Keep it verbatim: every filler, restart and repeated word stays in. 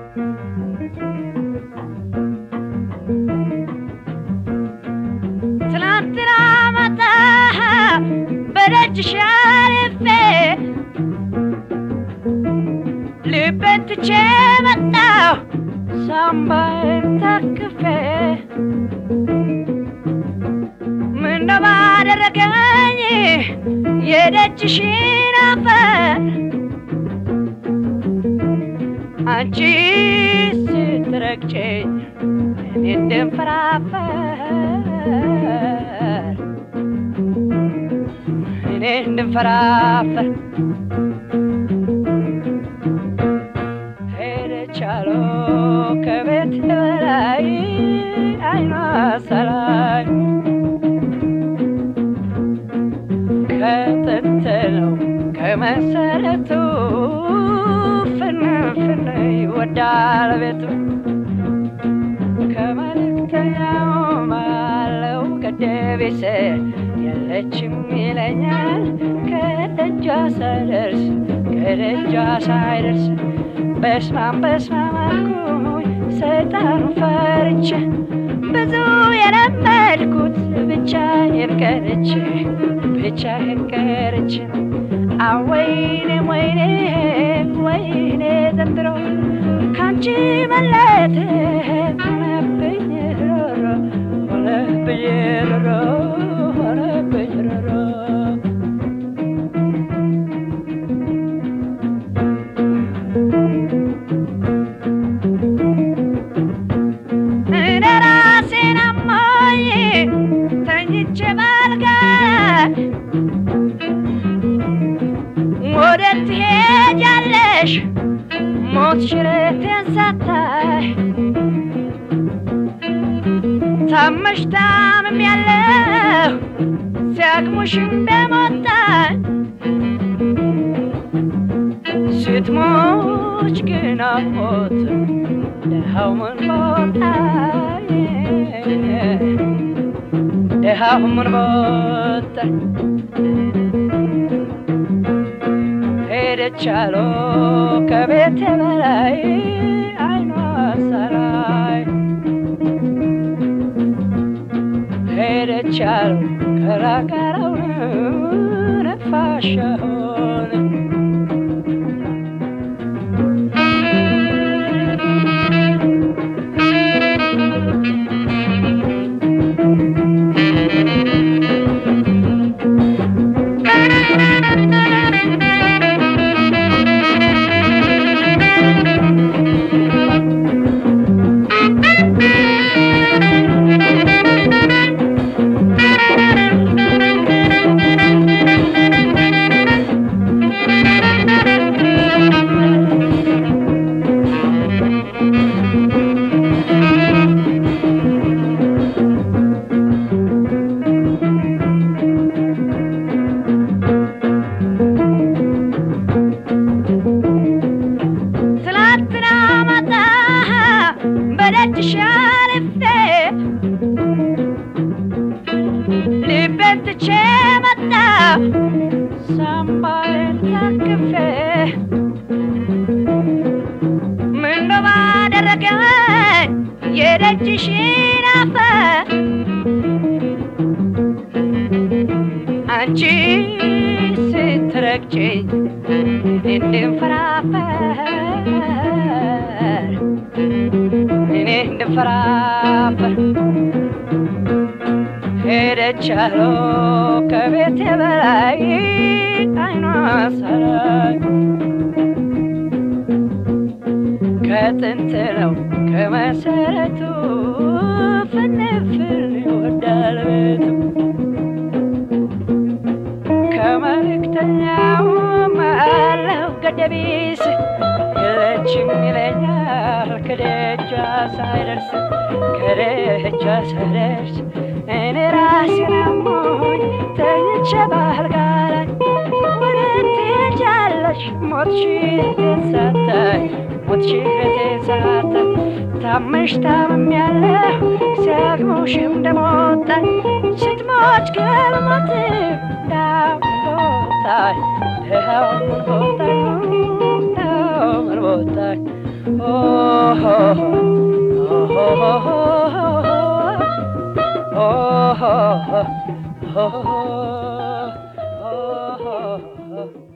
ትላንትና ማታ በደጅሽ አልፌ ልቤን ትቼ መጣሁ ሳምባዬን ታቅፌ ምነው ባደረገኝ የደጅሽን አፈር አንቺ ስትረግጨኝ እኔ እንድንፈራፈር እኔ እንድንፈራፈር ሄደች አሉ ከቤት በላይ አይኗ ሳላይ ከጥንት ነው ከመሰረቱ ፍንፍን ይወዳል ቤቱ ከመልእክተኛው ማለው ገደቤስ የለችም ይለኛል ከደጇ ሳይደርስ ከደጇ ሳይደርስ በስማም በስማም አልኩኝ ሰይጣኑ ፈርቼ ብዙ የለመድኩት ብቻዬን ቀርቼ ብቻዬን ቀርቼ አወይኔ ወይኔ ወይኔ ዘንድሮ ካንቺ መለየት ሆነብኝ ሮሮ ሆነብኝ ሮሮ ሆነብኝ ሮሮ እኔ ራሴን አሞኝ ተኝቼ ባልጋ ወዴት ትሄጃለሽ ሞት ሽረቴን ሳታይ ታመሽ ታምሜያለሁ ሲያቅሙሽ እንደሞታኝ ስትሞች ግን አልሞትም ደሃው ምን ቦታኝ ደሃው ምን ቦታኝ ሄደች አሉ ከቤቴ በላይ አይኗ ሳላይ ሄደች አሉ ከራቀረው ነፋሻውን በደጅሽ አልፌ ልቤን ትቼ መጣሁ ሳምባዬን ታቅፌ ምነው ባደረገኝ የደጅሽን አፈር አንቺ ስትረግጪኝ እንድንፈራፈር እኔ እንድንፈራፈር ሄደች አሉ ከቤቴ በላይ አይኗ ሳላይ ከጥንት ነው ከመሰረቱ ፍንፍን ይወዳል ቤቱ ከመልእክተኛው ማለው ገደቢስ የለችም ይለኛል ከደጇ ሳይደርስ ከደጇ ሳይደርስ እኔ ራሴን አሞኝ ተኝቼ ባልጋ ላይ ወዴት ትሄጃለሽ ሞትሽን ሳታይ ሞትሽን ሳታይ ታመሽ ታምሜያለሁ ሲያቅሙሽ እንደሞታኝ ስትሞች ግን ሞትም ደሃው ቦታኝ ደሃው ቦታኝ ደሃው ቦታኝ oh, oh, oh, oh, oh.